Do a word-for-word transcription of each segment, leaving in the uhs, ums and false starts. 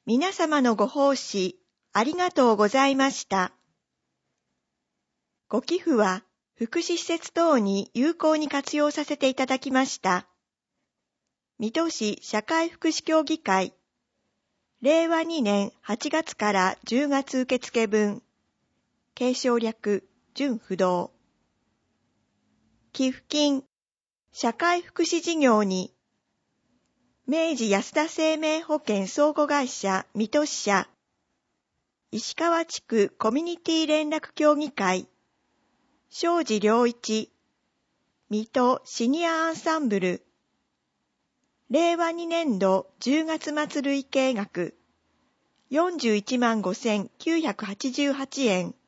皆様のご奉仕ありがとうございました。ご寄付は福祉施設等に有効に活用させていただきました。水戸市社会福祉協議会、れいわにねんはちがつからじゅうがつ受付分、継承略、準不動。寄付金、社会福祉事業に、明治安田生命保険相互会社水戸支社、石川地区コミュニティ連絡協議会、庄司良一、水戸シニアアンサンブル、れいわにねんどじゅうがつ末累計額、よんじゅういちまんごせんきゅうひゃくはちじゅうはちえん。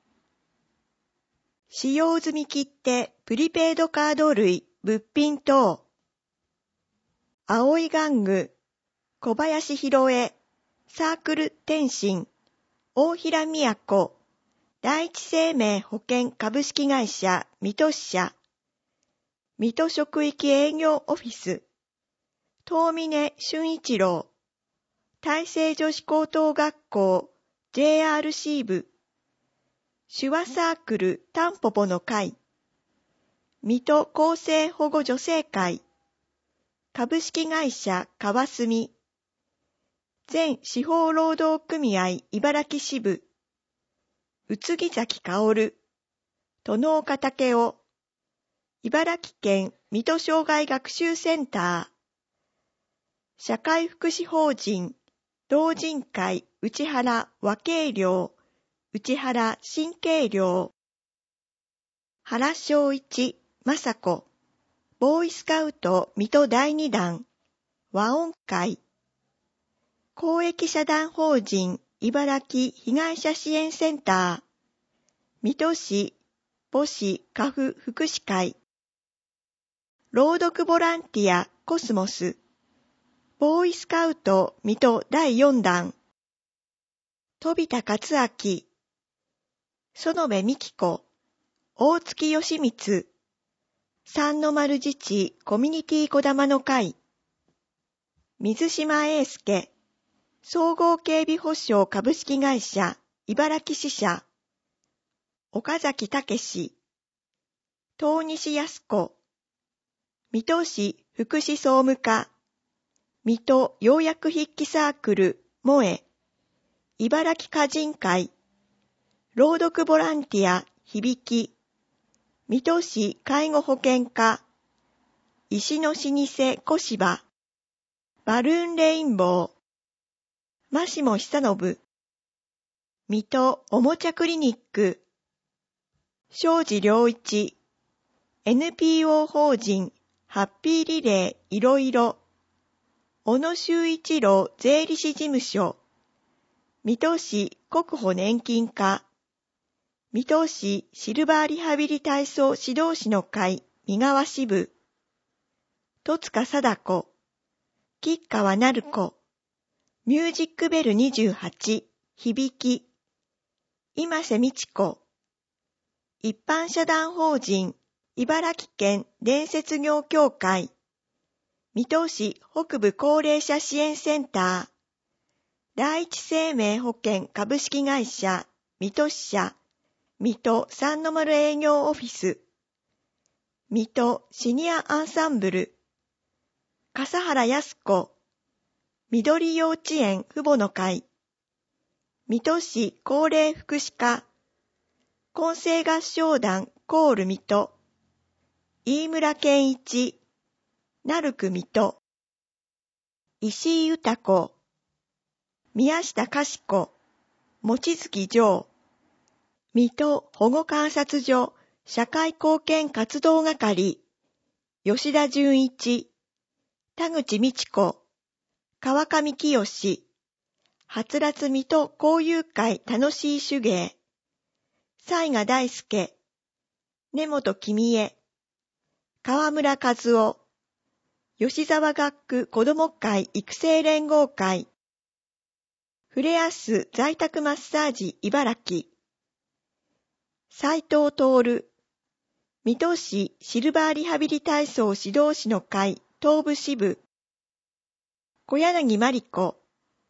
使用済み切手プリペイドカード類物品等。青い玩具、小林博恵、サークル天心、大平宮子、第一生命保険株式会社水戸支社、水戸職域営業オフィス、東峰俊一郎、大成女子高等学校 ジェイアールシー 部、手話サークルタンポポの会、水戸厚生保護女性会、株式会社川澄、全司法労働組合茨城支部、宇津木崎薫、殿岡武雄、茨城県水戸障害学習センター、社会福祉法人、同人会内原和慶寮、内原新慶寮、原正一、雅子、ボーイスカウト水戸だいに団、和音会、公益社団法人茨城被害者支援センター、水戸市母子家父福祉会、朗読ボランティアコスモス、ボーイスカウト水戸だいよん団、飛田克明、園部美希子、大月義光、三の丸自治コミュニティこだまの会、水島英介、総合警備保障株式会社茨城支社、岡崎武史、東西康子、水戸市福祉総務課、水戸要約筆記サークル萌え、茨城歌人会、朗読ボランティア響き、水戸市介護保険課、石の老舗小芝、バルーンレインボー、増下久信、水戸おもちゃクリニック、庄司良一、エヌピーオー 法人ハッピーリレーいろいろ、小野修一郎税理士事務所、水戸市国保年金課、水戸市シルバーリハビリ体操指導士の会三河支部、戸塚貞子、吉川成子、ミュージックベルにじゅうはち、響き、今瀬美智子、一般社団法人茨城県伝説業協会、水戸市北部高齢者支援センター、第一生命保険株式会社水戸支社、水戸三の丸営業オフィス、水戸シニアアンサンブル、笠原康子、緑幼稚園父母の会、水戸市高齢福祉課、混声合唱団コール水戸、飯村健一、成久水戸、石井豊子、宮下かし子、望月城、水戸保護観察所社会貢献活動係、吉田純一、田口美智子、川上清、はつらつ水戸交友会楽しい手芸、雑賀大輔、根本君江、川村和夫、吉沢学区子ども会育成連合会、フレアス在宅マッサージ茨城、斉藤徹、水戸市シルバーリハビリ体操指導士の会東部支部、小柳真理子、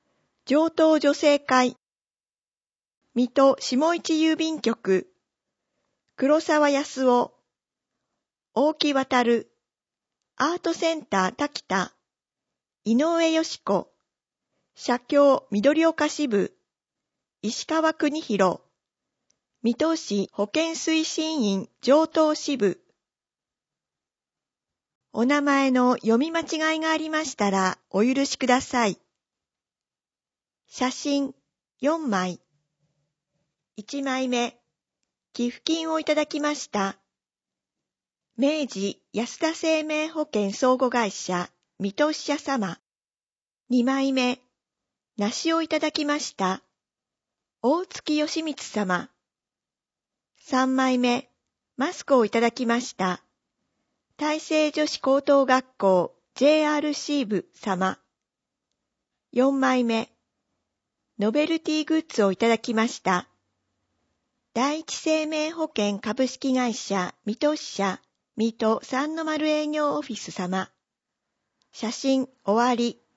上等女性会、水戸下市郵便局、黒沢康夫、大木渡、アートセンター滝田、井上よし子、社協緑岡支部、石川邦弘、水戸市保健推進員上等支部。お名前の読み間違いがありましたらお許しください。写真よんまい。いちまいめ、寄付金をいただきました。明治安田生命保険相互会社水戸支社様。にまいめ、梨をいただきました。大月義光様。さんまいめ、マスクをいただきました。大成女子高等学校 ジェイアールシー 部様。よんまいめ、ノベルティグッズをいただきました。第一生命保険株式会社水戸支社水戸三の丸営業オフィス様。写真終わり。